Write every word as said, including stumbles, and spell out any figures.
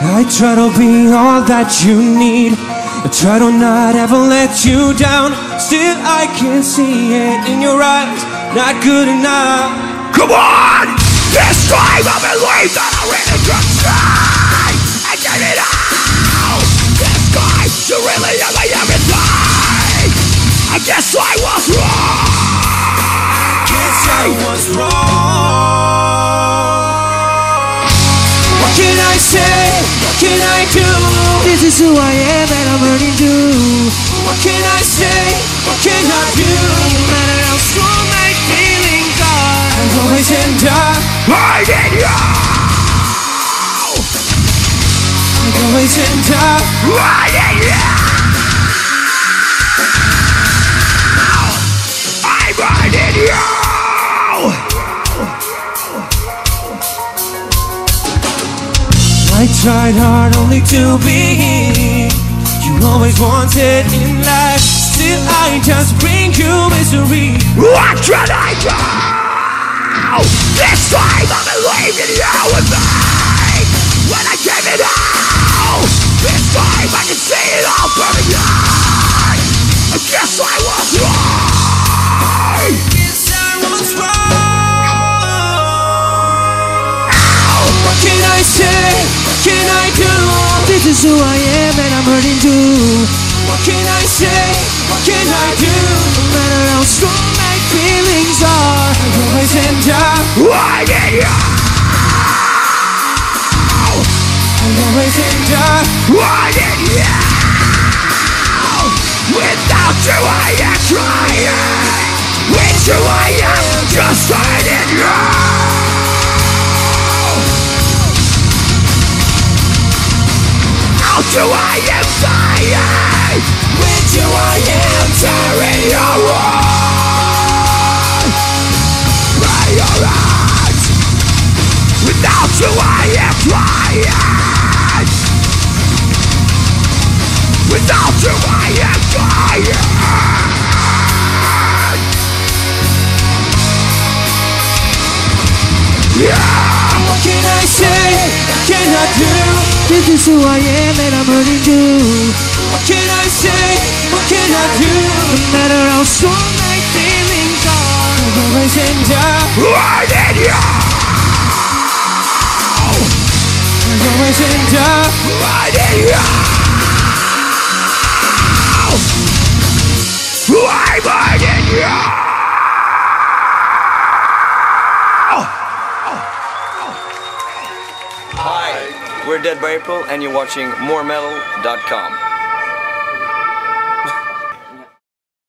I try to be all that you need. I try to not ever let you down. Still I can see it in your eyes. Not good enough. Come on! This time I believe that I really could try and give it all. This time you really have my everything. I guess I was wrong. Guess I was wrong. What can I say? What can I do? This is who I am and I'm learning to. What can I say? What can I do? No matter how strong my feelings are, I'm always end up I need you. I'm always end up I need you. I'm in you. I tried hard only to be you always wanted in life. Still I just bring you misery. What can I do? This time I believe in you and me. When I gave it all, this time I can see it all burning out. I guess I was right. Guess I was wrong. What can I say? What can I do? This is who I am and I'm hurting too. What can I say? What can I do? No matter how strong my feelings are, I always end up I need you. I always end up I need you. Without you I am trying. With you I am just finding you. Without you I am dying. with you I am Tearing your heart by your eyes. Without you I am crying. Without you I am dying. Yeah. What can I say? What can I do? This is who I am and I'm hurting too. What can I say? What can I do? No matter how strong my feelings are, I'll always end up I need you. I'll always end up I need you. I'm in you. Hi, we're Dead by April and you're watching more metal dot com.